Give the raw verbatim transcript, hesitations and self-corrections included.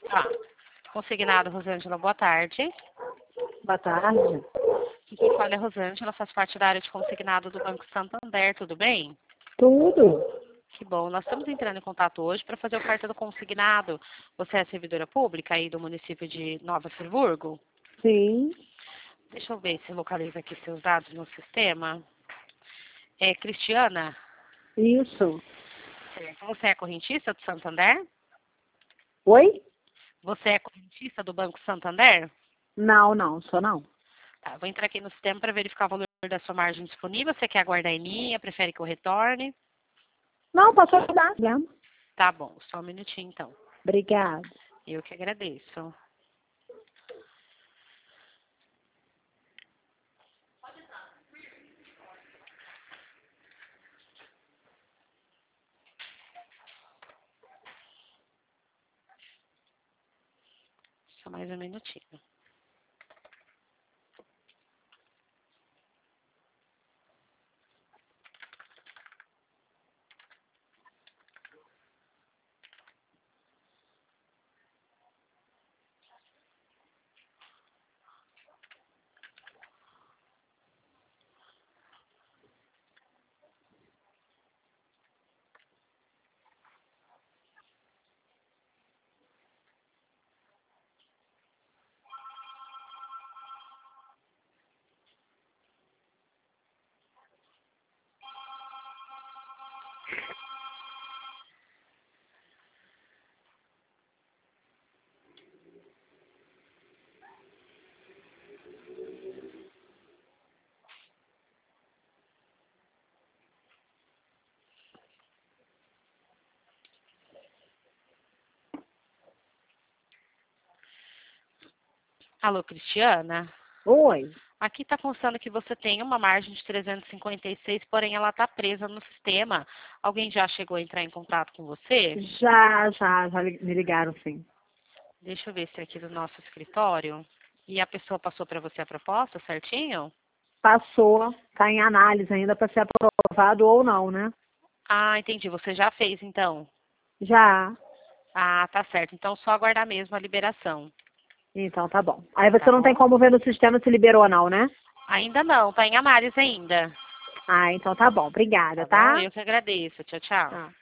Tá. Consignado, Rosângela, boa tarde. Boa tarde. Aqui quem fala é a Rosângela, faz parte da área de consignado do Banco Santander, tudo bem? Tudo? Que bom. Nós estamos entrando em contato hoje para fazer o carta do consignado. Você é servidora pública aí do município de Nova Friburgo? Sim. Deixa eu ver se localiza aqui seus dados no sistema. É Cristiana? Isso. Certo. Você é correntista do Santander? Oi? Você é correntista do Banco Santander? Não, não, sou não. Tá, vou entrar aqui no sistema para verificar o valor da sua margem disponível. Você quer aguardar em linha? Prefere que eu retorne? Não, posso ajudar. Tá bom, só um minutinho então. Obrigada. Eu que agradeço. Só mais um minutinho. Alô, Cristiana? Oi. Aqui está constando que você tem uma margem de trezentos e cinquenta e seis, porém ela está presa no sistema. Alguém já chegou a entrar em contato com você? Já, já, já li- me ligaram, sim. Deixa eu ver se é aqui do nosso escritório. E a pessoa passou para você a proposta, certinho? Passou, tá em análise ainda para ser aprovado ou não, né? Ah, entendi. Você já fez, então? Já. Ah, tá certo. Então, só aguardar mesmo a liberação. Então tá bom. Aí você Tá não tem bom? como ver no sistema se liberou ou não, né? Ainda não, tá em análise ainda. Ah, então tá bom. Obrigada, Tá bom? tá? Eu que agradeço. Tchau, tchau. Tá.